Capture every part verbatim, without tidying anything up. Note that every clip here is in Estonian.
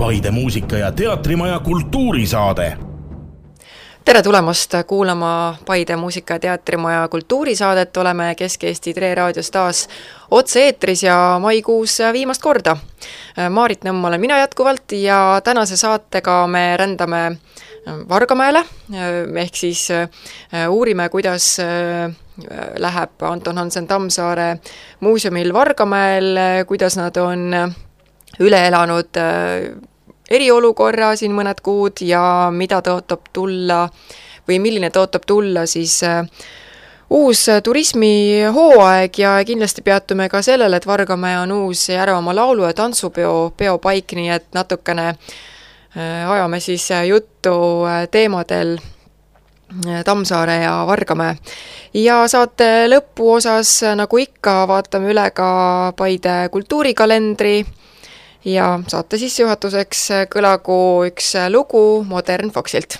Paide muusika- ja teatrimaja kultuurisaade. Tere tulemast kuulama Paide muusika- ja teatrimaja kultuurisaadet. Oleme Kesk-Eesti Tre raadios taas otse-eetris ja maikuus viimast korda. Maarit Nõmm olen mina jätkuvalt ja tänase saatega me rändame Vargamäele, ehk siis uurime, kuidas läheb Anton Hansen Tammsaare muuseumil Vargamäel, kuidas nad on üle elanud eriolukorra siin mõned kuud ja mida tõotab tulla või milline tõotab tulla siis uus turismihooaeg ja kindlasti peatume ka sellele, et Vargamäe on uus Järvamaa laulu- ja tantsupeo peopaik, nii et natukene ajame siis juttu teemadel Tammsaare ja Vargamäe. Ja saate lõpu osas, nagu ikka, vaatame üle ka Paide kultuurikalendri ja saate sissejuhatuseks kõlagu üks lugu Modern Foxilt.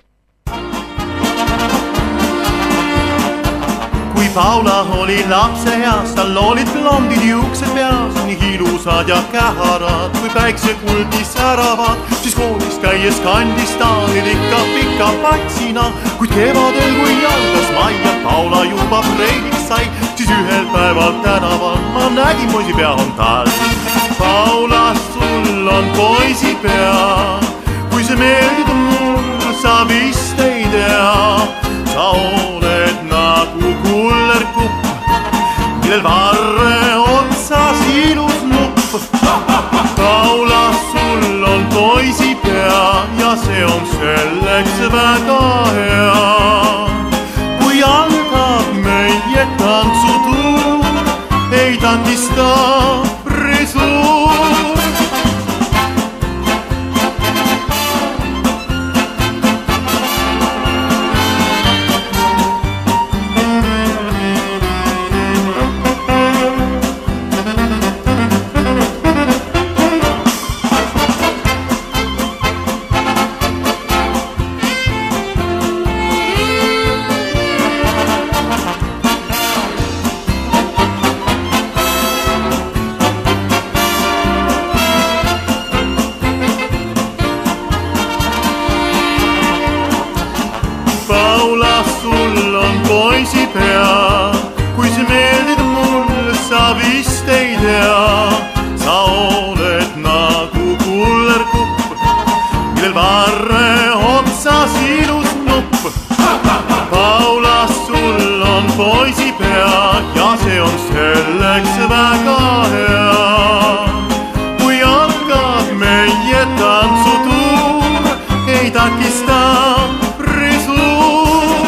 Kui Paula oli lapseeas, tal olid blondid juuksed peas, nii ilusad ja käharad, kui päikse kuldis säravad, siis koolis käies kandis ta nüüd ikka pika patsina, kuid kevadel, kui algas mai ja Paula juba preiliks sai, siis ühel päeval tänaval ma nägin poisi pea on tal. Paula, sul on poisi pea, kui see meeldib mul, sa vist ei tea, sa oled nagu kullerkupp, millel varre otsas ilus nupp. Paula, sul on poisi pea ja see on selleks väga hea. Kui algab meie tantsutuur, ei takista frisuur. Kui see meeldib mul, sa vist ei tea, sa oled nagu kullerkupp, millel varre otsas ilus nupp. Paula, sul on poisi pea ja see on selleks väga hea. Kui algab meie tantsutuur, ei takista frisuur.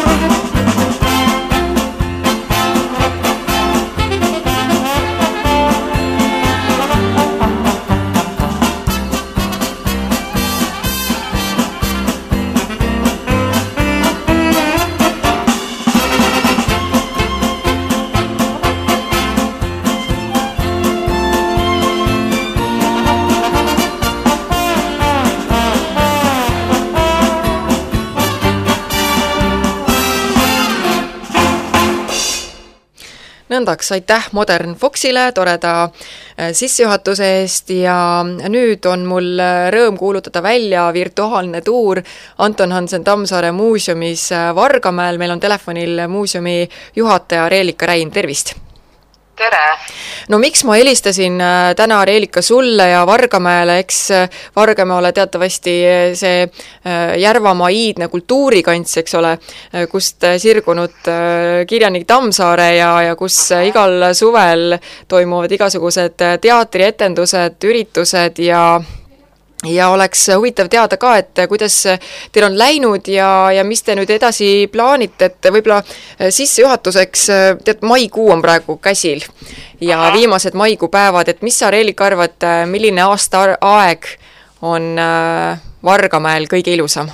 Nõndaks, aitäh Modern Foxile toreda sissejuhatuse eest ja nüüd on mul rõõm kuulutada välja virtuaalne tuur Anton Hansen Tammsaare muuseumis Vargamäel. Meil on telefonil muuseumi juhataja Reelika Räin, tervist! Tere! No miks ma helistasin täna, Reelika, sulle ja Vargamäele, eks Vargamäele teatavasti see Järvamaa iidne kultuurikants, eks ole, kust sirgunud kirjanik Tammsaare ja, ja kus igal suvel toimuvad igasugused teatrietendused, üritused ja Ja oleks huvitav teada ka, et kuidas teil on läinud ja, ja mis te nüüd edasi plaanite, et võib-olla sissejuhatuseks, tead, maikuu on praegu käsil ja Aha. viimased maikuu päevad, et mis sa, Reelika, arvad, milline aasta aeg on Vargamäel kõige ilusam?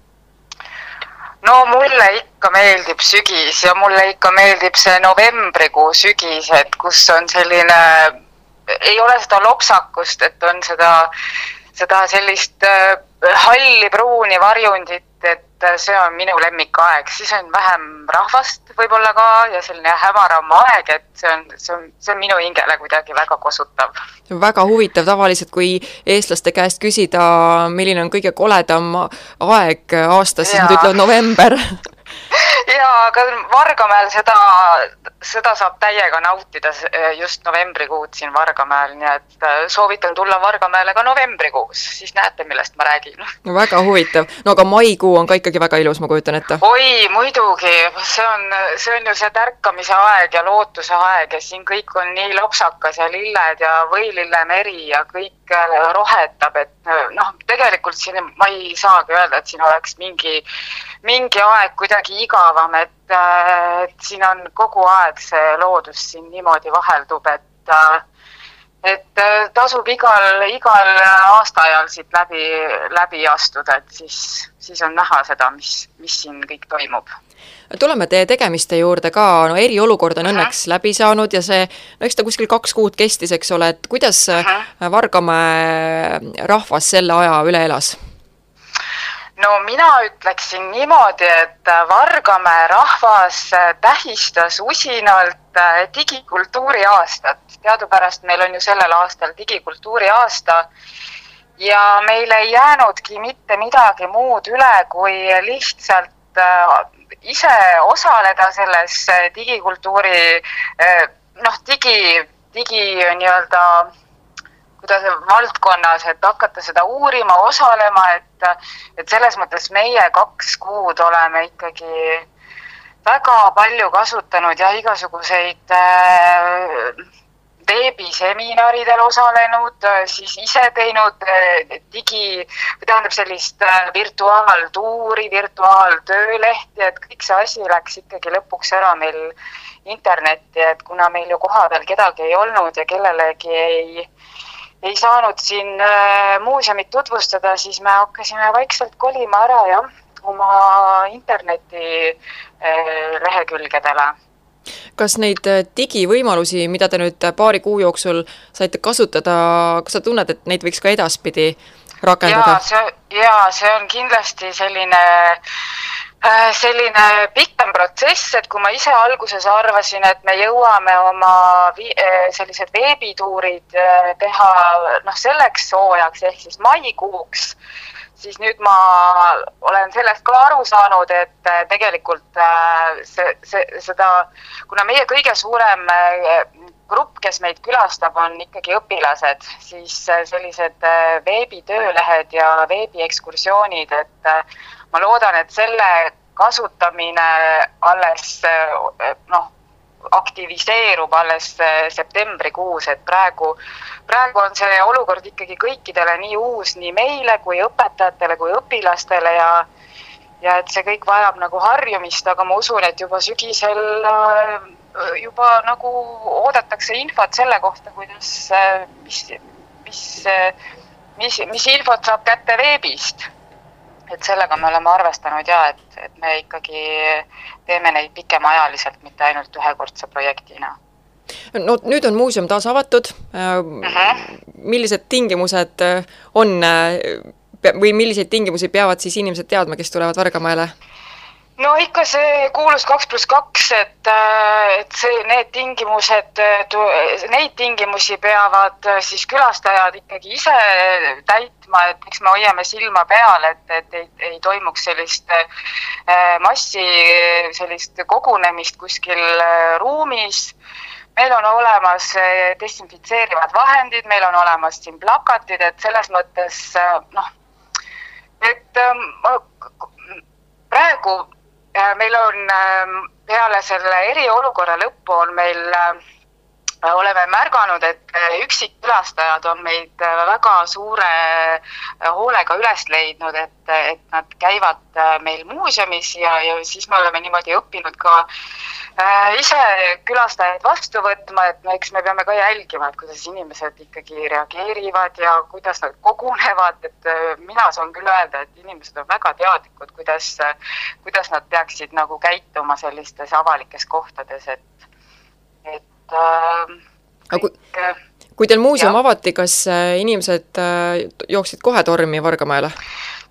No mulle ikka meeldib sügis ja mulle ikka meeldib see novembrikuu sügis, et kus on selline, ei ole seda lopsakust, et on seda seda sellist äh, halli pruuni varjundit, et see on minu lemmikaeg, siis on vähem rahvast võib-olla ka ja selline hämaram aeg, et see on, see on, see on minu hingele kuidagi väga kosutav. Väga huvitav, tavaliselt kui eestlaste käest küsida, milline on kõige koledam aeg aastas, siis nad ütlevad november. Jaa, aga Vargamäel seda, seda saab täiega nautida just novembrikuud siin Vargamäel, nii et soovitan tulla Vargamäele ka novembrikuus, siis näete, millest ma räägin. No, väga huvitav. No aga maikuu on ka ikkagi väga ilus, ma kujutan ette. Oi, muidugi, see on, see on ju see tärkamise aeg ja lootuse aeg ja siin kõik on nii lopsakas ja lilled ja võilillemeri ja kõik rohetab, et noh, tegelikult siin ma ei saagi öelda, et siin oleks mingi, mingi aeg kuidagi igavam, et, et siin on kogu aeg see loodus siin niimoodi vaheldub, et, et tasub igal, igal aastaajal siit läbi, läbi astuda, et siis, siis on näha seda, mis, mis siin kõik toimub. Tuleme teie tegemiste juurde ka, no eriolukord on õnneks läbi saanud ja see, no eks ta kuskil kaks kuud kestis, eks ole, et kuidas Vargamäe rahvas selle aja üle elas? No mina ütleksin niimoodi, et Vargamäe rahvas tähistas usinalt digikultuuri aastat. Teadupärast meil on ju sellel aastal digikultuuri aasta ja meil ei jäänudki mitte midagi muud üle, kui lihtsalt ise osaleda selles digikultuuri, noh, digi, digi nii-öelda kuidas valdkonnas, et hakata seda uurima, osalema, et, et selles mõttes meie kaks kuud oleme ikkagi väga palju kasutanud ja igasuguseid veebiseminaridel osalenud, siis ise teinud digi, tähendab sellist virtuaaltuuri, virtuaaltöölehti, et kõik see asi läks ikkagi lõpuks ära meil internetti, et kuna meil ju koha peal kedagi ei olnud ja kellelegi ei, ei saanud siin muuseumit tutvustada, siis me hakkasime vaikselt kolima ära ja oma interneti lehekülgedele. Kas neid digivõimalusi, mida te nüüd paari kuu jooksul saite kasutada, kas sa tunned, et neid võiks ka edaspidi rakendada? Jaa, see, jaa, see on kindlasti selline, selline pikem protsess, et kui ma ise alguses arvasin, et me jõuame oma vi- sellised veebituurid teha noh, selleks soojaks ehk siis maikuuks, siis nüüd ma olen sellest ka aru saanud, et tegelikult see, see, seda, kuna meie kõige suurem grupp, kes meid külastab, on ikkagi õpilased, siis sellised veebitöölehed ja veebiekskursioonid, et ma loodan, et selle kasutamine alles noh, aktiviseerub alles septembrikuus, et praegu, praegu on see olukord ikkagi kõikidele nii uus, nii meile kui õpetajatele kui õpilastele ja, ja et see kõik vajab nagu harjumist, aga ma usun, et juba sügisel juba nagu oodatakse infot selle kohta, kuidas, mis, mis, mis, mis infot saab kätte veebist. Et sellega me oleme arvestanud ja, et, et me ikkagi teeme neid pikemaajaliselt, mitte ainult ühekordse projektina. No nüüd on muuseum taas avatud. Uh-huh. Millised tingimused on või milliseid tingimusi peavad siis inimesed teadma, kes tulevad Vargamäele? No ikka see kuulus kaks pluss kaks, et, et see, need tingimused, neid tingimusi peavad siis külastajad ikkagi ise täitma, et eks me hoiame silma peal, et, et ei, ei toimuks sellist massi sellist kogunemist kuskil ruumis. Meil on olemas desinfitseerivad vahendid, meil on olemas siin plakatid, et selles mõttes, noh, et praegu meil on peale selle eriolukorra lõppu on meil, oleme märganud, et üksikkülastajad on meid väga suure hoolega üles leidnud, et, et nad käivad meil muuseumis ja, ja siis me oleme niimoodi õppinud ka ise külastajaid vastu võtma, et no, eks me peame ka jälgima, et kuidas inimesed ikkagi reageerivad ja kuidas nad kogunevad, et mina saan küll öelda, et inimesed on väga teadlikud, kuidas, kuidas nad peaksid nagu käituma sellistes avalikes kohtades, et, et äh, kõik, kui, kui teil muuseum ja. avati, kas inimesed jooksid kohe tormi Vargamäele?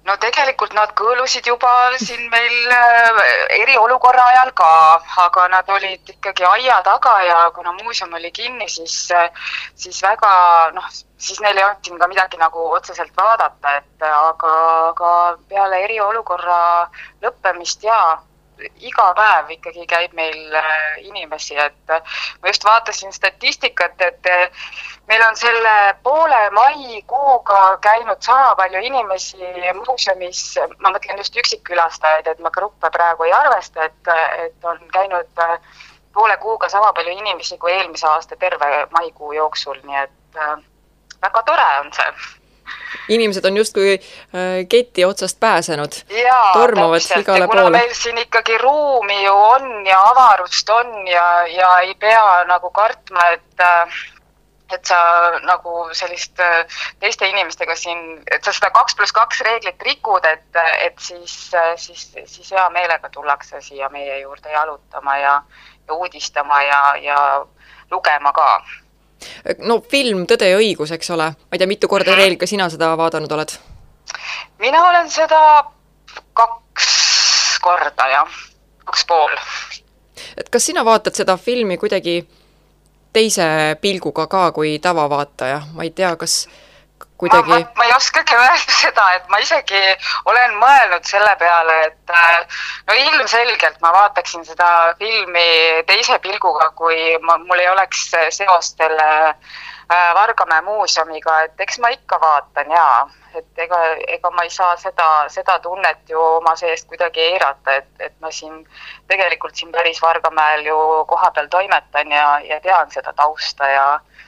no tegelikult nad kõõlusid juba siin meil eriolukorra ajal ka, aga nad olid ikkagi aia taga ja kuna muuseum oli kinni, siis, siis väga, noh, siis neil ei olnud siin ka midagi nagu otseselt vaadata, et aga, aga peale eriolukorra lõppemist ja iga päev ikkagi käib meil inimesi, et ma just vaatasin statistikat, et meil on selle poole maikuuga käinud sama palju inimesi muuseumis, ma mõtlen just üksikkülastajaid, et ma gruppe praegu ei arvesta, et, et on käinud poole kuuga sama palju inimesi kui eelmise aasta terve maikuu jooksul, nii et väga tore on see. Inimesed on justkui keti otsast pääsenud, jaa, tormavad täpselt. igale kuna poole. Meil siin ikkagi ruumi ju on ja avarust on ja, ja ei pea nagu kartma, et, et sa nagu sellist teiste inimestega siin, et sa seda kaks pluss kaks reeglit rikud, et, et siis, siis, siis hea meelega tullakse siia meie juurde jalutama ja, ja uudistama ja, ja lugema ka. No film Tõde ja õigus, eks ole. Ma ei tea, mitu korda Reel, ka sina seda vaadanud oled? Mina olen seda kaks korda ja kaks pool. Et kas sina vaatad seda filmi kuidagi teise pilguga ka kui tavavaataja? Ma ei tea, kas kuidagi... Ma, ma, ma ei oskagi öelda seda, et ma isegi olen mõelnud selle peale, et no ilmselgelt ma vaataksin seda filmi teise pilguga, kui ma, mul ei oleks seost selle Vargamäe muuseumiga, et eks ma ikka vaatan ja et ega, ega ma ei saa seda, seda tunnet ju oma seest kuidagi eirata, et, et ma siin tegelikult siin päris Vargamäel ju koha peal toimetan ja, ja tean seda tausta ja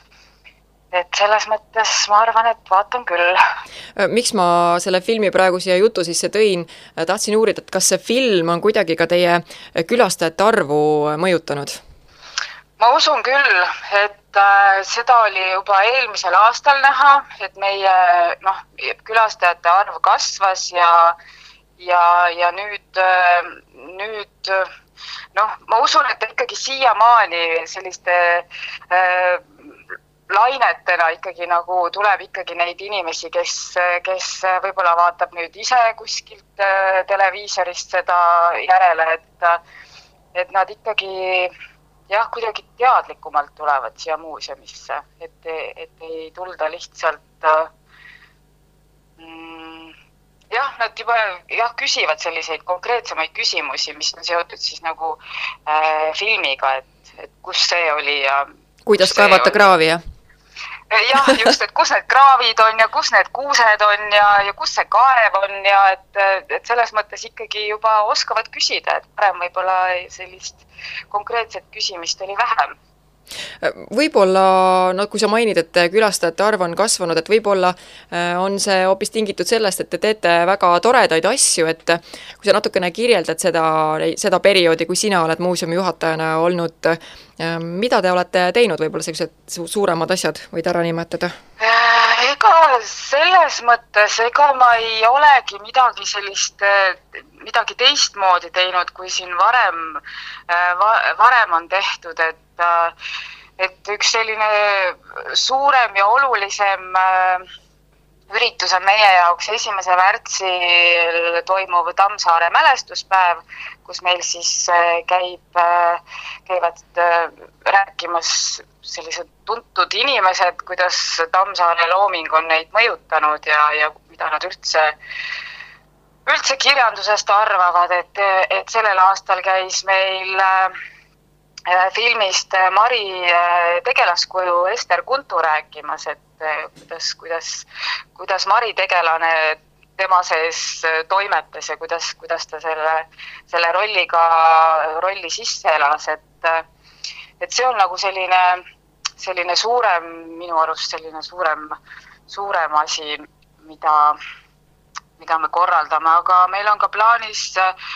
et selles mõttes ma arvan, et vaatan küll. Miks ma selle filmi praegu siia jutu sisse tõin, tahtsin uurida, et kas see film on kuidagi ka teie külastajate arvu mõjutanud? Ma usun küll, et seda oli juba eelmisel aastal näha, et meie noh, külastajate arv kasvas ja, ja, ja nüüd, nüüd noh, ma usun, et ikkagi siiamaani selliste äh, lainetena ikkagi nagu tuleb ikkagi neid inimesi, kes, kes võib-olla vaatab nüüd ise kuskilt televiisorist seda järele, et, et nad ikkagi jah, kuidagi teadlikumalt tulevad siia muuseumisse, et, et ei tulda lihtsalt mm, jah, nad juba jah, küsivad selliseid konkreetsemaid küsimusi, mis on seotud siis nagu äh, filmiga, et, et kus see oli ja kuidas kaevata kraavi, jah? jah, just, et kus need kraavid on ja kus need kuused on ja, ja kus see kaev on ja et, et selles mõttes ikkagi juba oskavad küsida, et parem võib-olla sellist konkreetset küsimist oli vähem. Võib-olla, no kui sa mainid, et külastajate arv on kasvanud, et võib-olla on see hoopis tingitud sellest, et te teete väga toredaid asju, et kui sa natukene kirjeldad seda, seda perioodi, kui sina oled muuseumi juhatajana olnud, mida te olete teinud, võib-olla sellised suuremad asjad võid ära nimetada? Ega selles mõttes, ega ma ei olegi midagi sellist, midagi teistmoodi teinud, kui siin varem, varem on tehtud, et et üks selline suurem ja olulisem üritus on meie jaoks esimese märtsil toimuv Tammsaare mälestuspäev, kus meil siis käib, käivad rääkimas sellised tuntud inimesed, kuidas Tammsaare looming on neid mõjutanud ja, ja mida nad üldse, üldse kirjandusest arvavad, et, et sellel aastal käis meil filmist Mari tegelaskuju Ester Kuntu rääkimas, et kuidas, kuidas, kuidas Mari tegelane tema sees toimetas ja kuidas, kuidas ta selle, selle rolliga, rolli sisse elas, et, et see on nagu selline, selline suurem, minu arust selline suurem, suurem asi, mida, mida me korraldame, aga meil on ka plaanis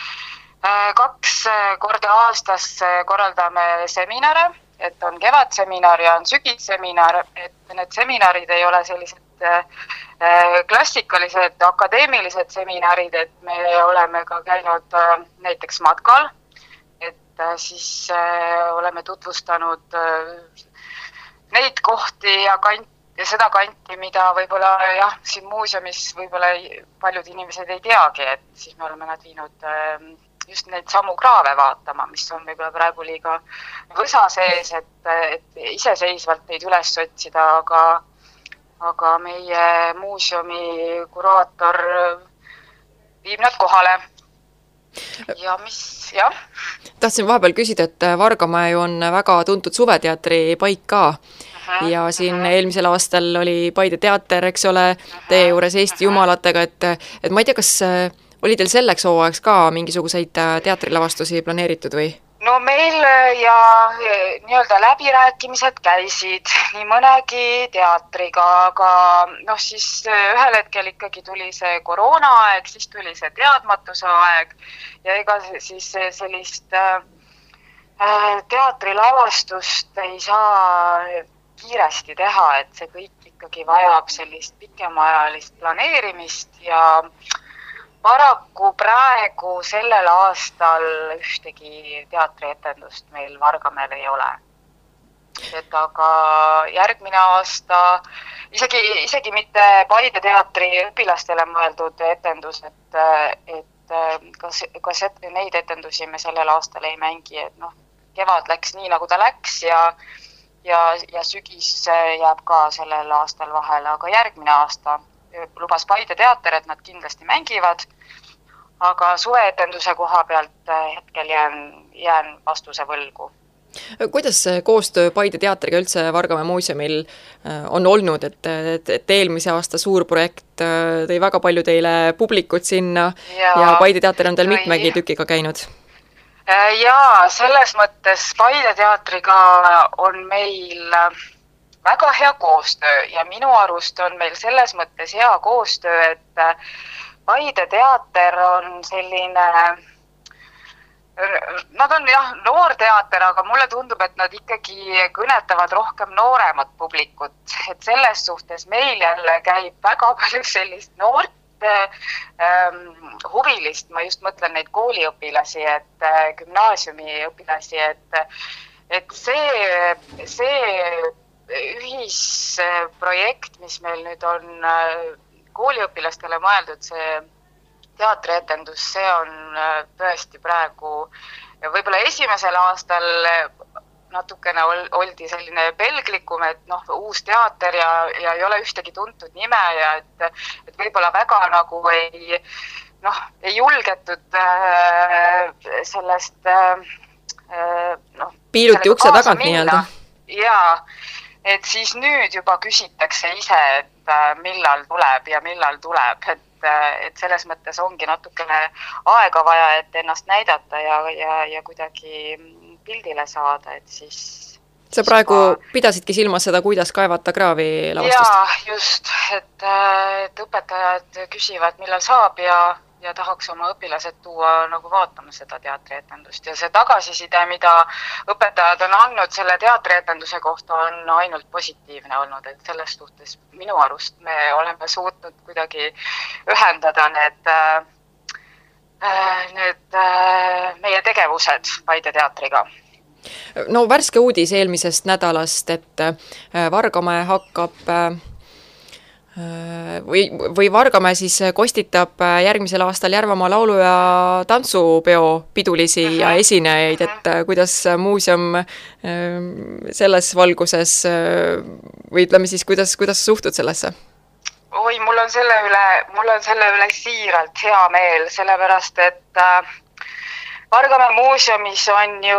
kaks korda aastas korraldame seminare, et on kevadseminar ja on sügisseminar, et need seminarid ei ole sellised klassikalised akadeemilised seminarid, et me oleme ka käinud näiteks matkal, et siis oleme tutvustanud neid kohti ja kante, ja seda kanti, mida võib-olla jah, siin muuseumis võib-olla paljud inimesed ei teagi, et siis me oleme nad viinud just neid samu kraave vaatama, mis on võib-olla praegu liiga võsa sees, et, et iseseisvalt neid üles otsida, aga, aga meie muuseumi kuraator viib nad kohale. Ja mis, jah? Tahtsin vahepeal küsida, et Vargamäe on väga tuntud suveteatri paik ka. Uh-huh, ja siin uh-huh. eelmisel aastal oli Paide teater, eks ole, uh-huh, teie juures Eesti uh-huh. jumalatega, et, et ma ei tea, kas oli teil selleks hooajaks ka mingisuguseid teatrilavastusi planeeritud või? No meil ja nii-öelda läbirääkimised käisid nii mõnegi teatriga, aga noh, siis ühel hetkel ikkagi tuli see koroonaaeg, siis tuli see teadmatuse aeg ja ega siis sellist äh, teatrilavastust ei saa kiiresti teha, et see kõik ikkagi vajab sellist pikemaajalist planeerimist ja paraku praegu sellel aastal ühtegi teatrietendust meil Vargamäel ei ole. Et aga järgmine aasta, isegi, isegi mitte Paide teatri õpilastele mõeldud etendus, et, et kas, kas et, neid etendusi me sellel aastal ei mängi, et noh, kevad läks nii, nagu ta läks ja, ja, ja sügis jääb ka sellel aastal vahele, aga järgmine aasta lubas Paide teater, et nad kindlasti mängivad, aga suveetenduse koha pealt hetkel jään, jään vastuse võlgu. Kuidas koostöö Paide teatriga üldse Vargamäe muuseumil on olnud, et, et, et eelmise aasta suur projekt tõi väga palju teile publikut sinna ja, ja Paide teater on teil mitmegi tükiga käinud? Jaa, selles mõttes Paide teatriga on meil väga hea koostöö ja minu arust on meil selles mõttes hea koostöö, et Paide teater on selline, nad on jah noor teater, aga mulle tundub, et nad ikkagi kõnetavad rohkem nooremat publikut, et selles suhtes meil jälle käib väga palju sellist noort ähm, huvilist, ma just mõtlen neid kooliõpilasi, et gümnaasiumi õpilasi, et, et see, see ühisprojekt, mis meil nüüd on kooliõpilastele mõeldud, see teatrietendus, see on tõesti praegu, võib-olla esimesel aastal natukene oldi selline pelglikum, et noh, uus teater ja, ja ei ole ühtegi tuntud nime ja et, et võib-olla väga nagu ei, noh, ei julgetud äh, sellest äh, noh, piiluti ukse tagant nii-öelda. Jaa, et siis nüüd juba küsitakse ise, et millal tuleb ja millal tuleb, et, et selles mõttes ongi natukene aega vaja, et ennast näidata ja, ja, ja kuidagi pildile saada, et siis... Sa praegu juba... pidasidki silmas seda, kuidas kaevata kraavi lavastust? Jaa, just, et, et õpetajad küsivad, millal saab ja, ja tahaks oma õpilased tuua nagu vaatama seda teatrietendust. Ja see tagasiside, mida õpetajad on andnud selle teatrietenduse kohta, on ainult positiivne olnud, et selles suhtes minu arust me oleme suutnud kuidagi ühendada need, need meie tegevused Paide teatriga. No värske uudis eelmisest nädalast, et Vargamäe hakkab või, või Vargamäe siis kostitab järgmisel aastal Järvamaa laulu- ja tantsupeo pidulisi uh-huh. ja esinejaid, et kuidas muuseum selles valguses või ütleme siis, kuidas, kuidas suhtud sellesse? Oi, mul on selle üle, mul on selle üle siiralt hea meel, sellepärast, et Vargamäe muuseumis on ju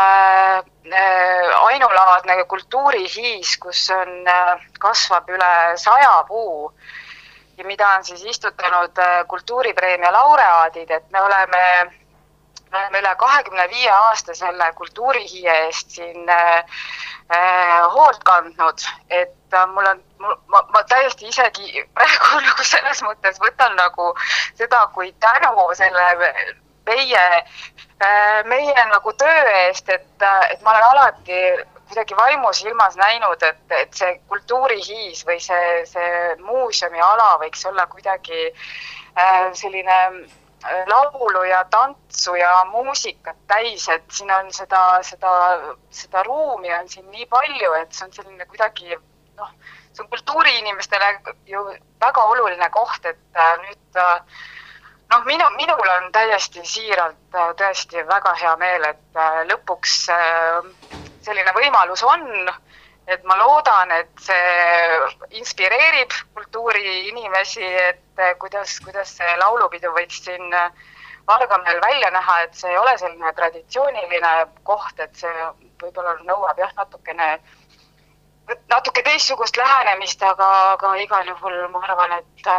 ainulaadne kultuurihiis, kus on, kasvab üle saja puu ja mida on siis istutanud kultuuripreemia laureaadid, et me oleme, me oleme üle kahekümne viie aasta selle kultuurihiie eest siin äh, hoolt kandnud, et mul on, ma, ma täiesti isegi praegu nagu selles mõttes võtan nagu seda, kui tänu selle meie, meie nagu töö eest, et, et ma olen alati kuidagi vaimus ilmas näinud, et, et see kultuurihiis või see, see muuseumi ala võiks olla kuidagi selline laulu ja tantsu ja muusikat täis, et siin on seda, seda, seda ruumi on siin nii palju, et see on selline kuidagi, noh, see on kultuuriinimestele ju väga oluline koht, et nüüd noh, minu, minul on täiesti siiralt tõesti väga hea meel, et lõpuks selline võimalus on, et ma loodan, et see inspireerib kultuuriinimesi, et kuidas, kuidas see laulupidu võiks siin Vargamäel välja näha, et see ei ole selline traditsiooniline koht, et see võib-olla nõuab jah, natukene, natuke teistsugust lähenemist, aga, aga igal juhul ma arvan, et,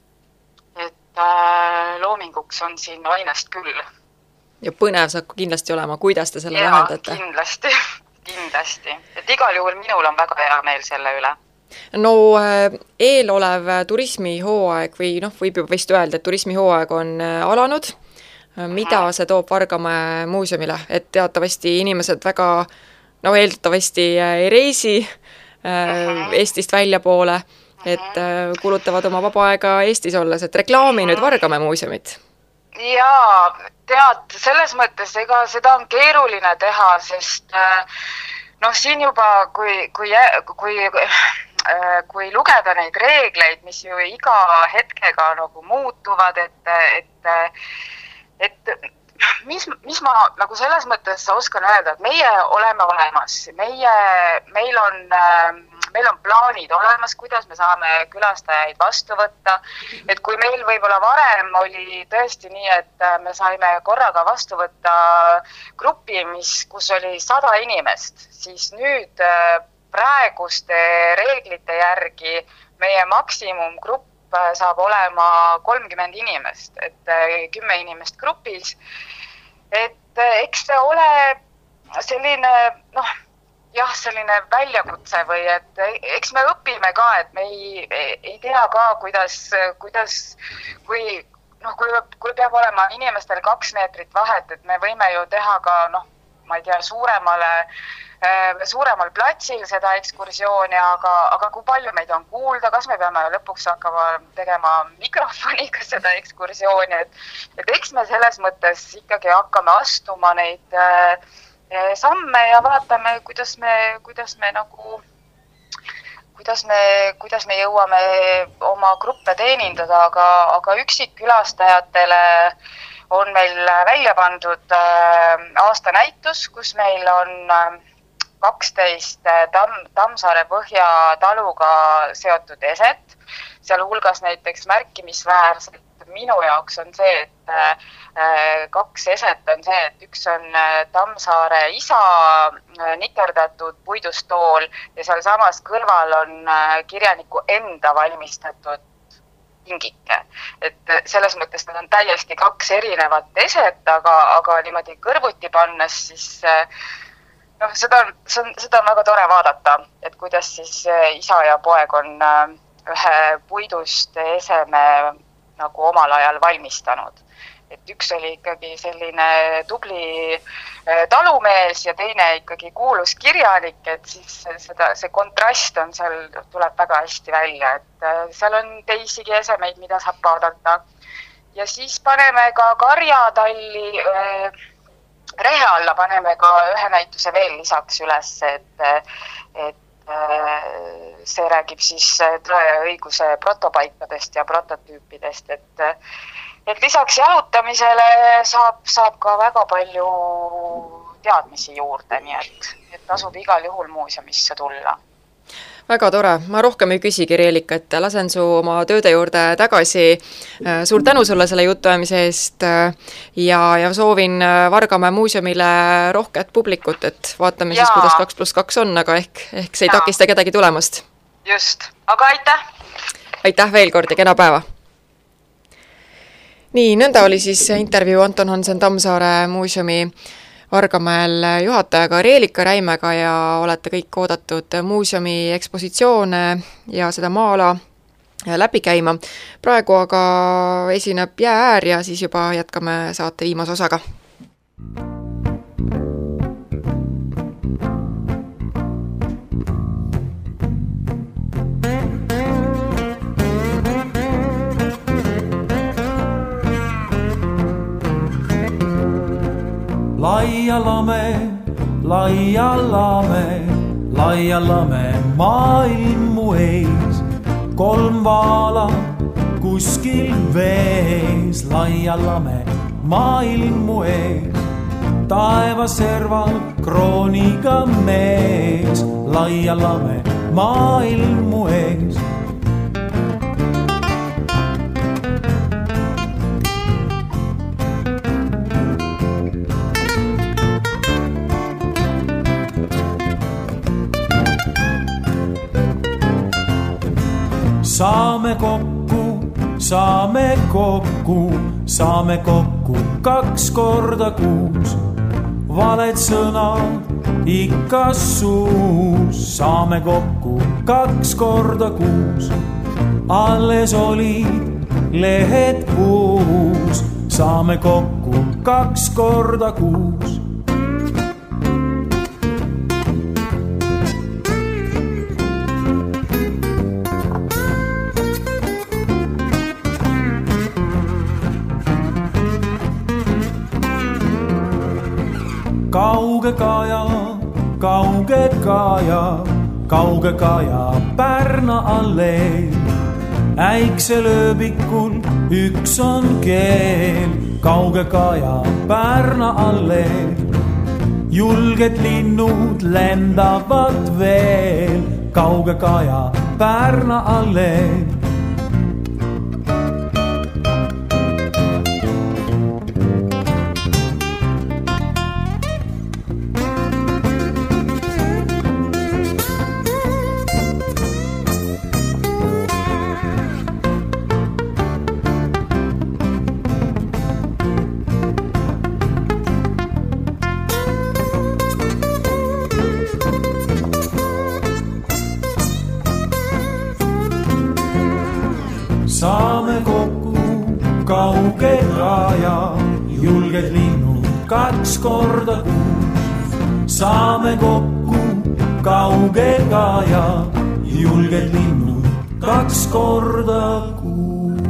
et loominguks on siin ainest küll. Ja põnev saab kindlasti olema, kuidas te selle ja, lahendate? Kindlasti, kindlasti. Et igal juhul minul on väga hea meel selle üle. No eelolev turismihooaeg või noh, võib juba vist öelda, et turismihooaeg on alanud. Mida see toob Vargamäe muuseumile? Et teatavasti inimesed väga, no eeldatavasti ei reisi Eestist välja poole, et kulutavad oma vaba aega Eestis olles, et reklaami nüüd Vargamäe muuseumit. Jaa, tead, selles mõttes ega seda on keeruline teha, sest noh, siin juba, kui, kui, kui, kui lugeda neid reegleid, mis ju iga hetkega nagu muutuvad, et, et, et mis, mis ma nagu selles mõttes oskan öelda, et meie oleme olemas, meie, meil on, meil on plaanid olemas, kuidas me saame külastajaid vastu võtta, et kui meil võib-olla varem oli tõesti nii, et me saime korraga vastu võtta grupi, mis, kus oli sada inimest, siis nüüd praeguste reeglite järgi meie maksimumgrupp saab olema kolmkümmend inimest, et kümme inimest grupis. Et eks see ole selline, noh, jah, selline väljakutse või et eks me õpime ka, et me ei, ei tea ka, kuidas, kuidas kui, noh, kui, kui peab olema inimestel kaks meetrit vahet, et me võime ju teha ka, noh, ma ei tea, suuremale suuremal platsil seda ekskursiooni, aga, aga kui palju meid on kuulda, kas me peame lõpuks hakkama tegema mikrofoniga seda ekskursiooni, et, et eks me selles mõttes ikkagi hakkame astuma neid äh, samme ja vaatame, kuidas me, kuidas me nagu, kuidas me, kuidas me jõuame oma gruppe teenindada, aga, aga üksikkülastajatele on meil välja pandud äh, aastanäitus, kus meil on äh, kaksteist Tam, Tammsaare Põhja taluga seotud eset. Seal hulgas näiteks märkimisväärselt minu jaoks on see, et äh, kaks eset on see, et üks on Tammsaare isa nikerdatud puidustool ja seal samas kõrval on äh, kirjaniku enda valmistatud kingike. Et selles mõttes need on täiesti kaks erinevat eset, aga, aga niimoodi kõrvuti pannes siis äh, noh, seda on, seda on väga tore vaadata, et kuidas siis isa ja poeg on ühe puidust eseme nagu omal ajal valmistanud. Et üks oli ikkagi selline tubli talumees ja teine ikkagi kuulus kirjanik, et siis seda, see kontrast on seal, tuleb väga hästi välja, et seal on teisigi esemeid, mida saab vaadata. Ja siis paneme ka karjatalli rehe alla paneme ka ühe näituse veel lisaks üles, et, et see räägib siis tõe ja õiguse protopaikadest ja prototüüpidest, et, et lisaks jalutamisele saab, saab ka väga palju teadmisi juurde, nii et, et tasub igal juhul muuseumisse tulla. Väga tore, ma rohkem ei küsigi, Reelika, et lasen su oma tööde juurde tagasi. Suur tänu sulle selle jutuajamise eest ja, ja soovin Vargamäe muuseumile rohket publikut, et vaatame ja. Siis, kuidas kaks pluss kaks on, aga ehk, ehk see ei ja. Takista kedagi tulemast. Just, aga aitäh! Aitäh veel kord ja kena päeva! Nii, nõnda oli siis intervjuu Anton Hansen Tammsaare muuseumi Vargamäel juhatajaga Reelika Räimega ja olete kõik oodatud muuseumi ekspositsioone ja seda maa-ala läbi käima. Praegu aga esineb Jäääär ja siis juba jätkame saate viimase osaga. Laia lame, laia lame, laialame maailm mu ees, kolm vaala kuskil vees, laialame maailm mu ees, taevaserval krooniga mees, laialame maailm mu ees. Saame kokku, saame kokku, saame kokku kaks korda kuus. Valed sõnad ikka suus, saame kokku kaks korda kuus. Alles olid lehed puus, saame kokku kaks korda kuus. Kauge kaja, kauge kaja, kauge kaja Pärna allee. Äikselööbikul üks on keel, kauge kaja Pärna allee. Julged linnud lendavad veel, kauge kaja Pärna allee. Saame kokku kauge kaja, julged linnud kaks korda kuus. Saame kokku kauge kaja, julged linnud kaks korda kuus.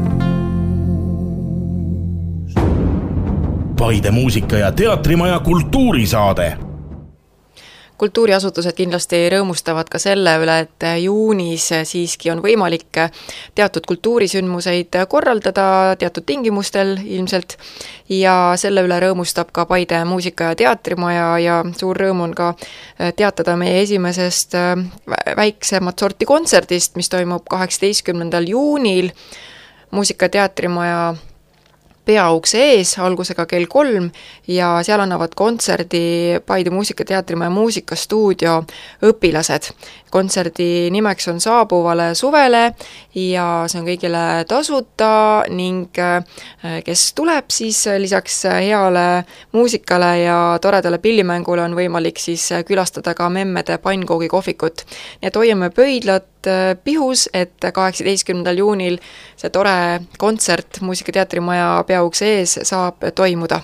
Paide muusika- ja teatrimaja kultuurisaade. Kultuuriasutused kindlasti rõõmustavad ka selle üle, et juunis siiski on võimalik teatud kultuurisündmuseid korraldada teatud tingimustel ilmselt ja selle üle rõõmustab ka Paide muusika- ja teatrimaja ja suur rõõm on ka teatada meie esimesest väiksemat sorti kontserdist, mis toimub kaheksateistkümnendal juunil muusika- ja teatrimaja peaukse ees algusega kell kolm ja seal annavad kontserdi Paide muusika- ja teatrimaja muusikastuudio õpilased. Kontserdi nimeks on Saabuvale suvele ja see on kõigile tasuta ning kes tuleb, siis lisaks heale muusikale ja toredale pillimängule on võimalik siis külastada ka Memmede pannkoogi kohvikut. Nii et hoiame pöidlat pihus, et kaheksateistkümnendal juunil see tore kontsert muusika- ja teatrimaja peaukse ees saab toimuda.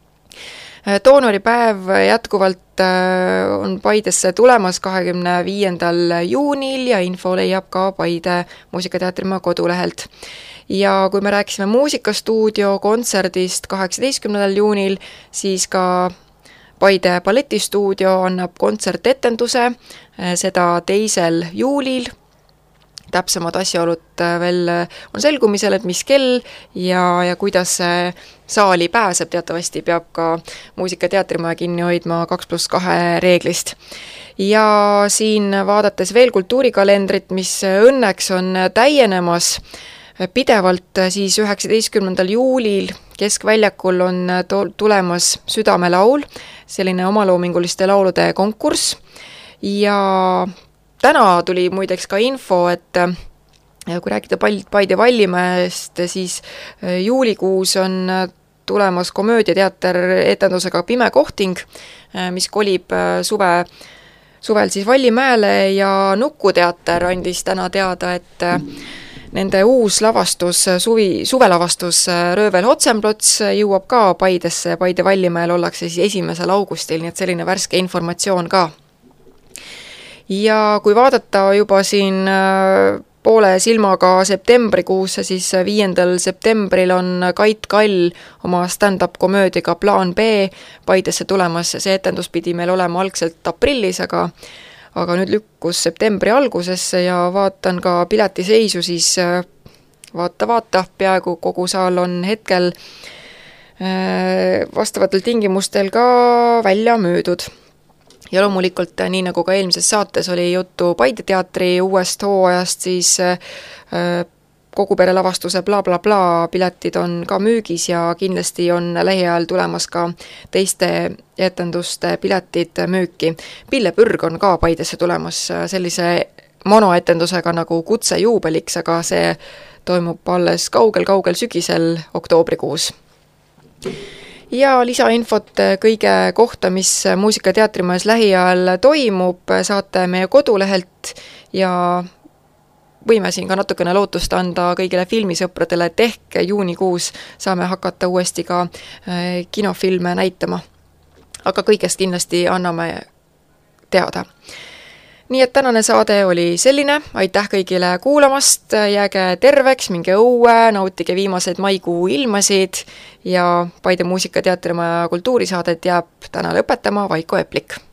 Doonoripäev jätkuvalt on Paidesse tulemas kahekümne viiendal juunil ja info leiab ka Paide muusika- ja teatrimaja kodulehelt. Ja kui me rääkisime muusikastuudio kontserdist kaheksateistkümnendal juunil, siis ka Paide balletistuudio annab kontsertetenduse, seda teisel juulil. Täpsemad asjaolud veel on selgumisel, et mis kell ja, ja kuidas saali pääseb, teatavasti peab ka muusika- ja teatrimaja kinni hoidma kaks pluss kahe reeglist. Ja siin vaadates veel kultuurikalendrit, mis õnneks on täienemas pidevalt, siis üheksateistkümnendal juulil Keskväljakul on tulemas Südamelaul, selline omaloominguliste laulude konkurss ja täna tuli muideks ka info, et kui rääkida Paide Vallimäest, siis juulikuus on tulemas komöödiateater etendusega Pime kohting, mis kolib suve, suvel siis Vallimäele ja Nukuteater andis täna teada, et nende uus lavastus, suvi, suvelavastus Röövel Hotsenplots jõuab ka Paidesse, Paide Vallimäel ollakse siis esimesel augustil, nii et selline värske informatsioon ka. Ja kui vaadata juba siin poole silmaga septembrikuusse, siis viiendal septembril on Kait Kall oma stand-up komöödiga Plaan B Paidesse tulemas. See etendus pidi meil olema algselt aprillis, aga aga nüüd lükkus septembri algusesse ja vaatan ka piletiseisu, siis vaata, vaata, peaaegu kogu saal on hetkel vastavatel tingimustel ka välja müüdud. Ja loomulikult, nii nagu ka eelmises saates oli juttu Paide teatri uuest hooajast, siis kogu pere lavastuse bla bla bla piletid on ka müügis ja kindlasti on lähiajal tulemas ka teiste etenduste piletid müüki. Pille Pürg on ka Paidesse tulemas sellise monoetendusega nagu Kutse juubeliks, aga see toimub alles kaugel-kaugel sügisel oktoobrikuus. Ja lisainfot kõige kohta, mis muusika- ja teatrimajas lähiajal toimub, saate meie kodulehelt ja võime siin ka natukene lootust anda kõigile filmisõpradele, et ehk juunikuus saame hakata uuesti ka kinofilme näitama. Aga kõigest kindlasti anname teada. Nii et tänane saade oli selline, aitäh kõigile kuulamast, jääge terveks, minge õue, nautige viimased maikuu ilmasid ja Paide muusika- ja teatrimaja kultuurisaadet jääb täna lõpetama Vaiko Eplik.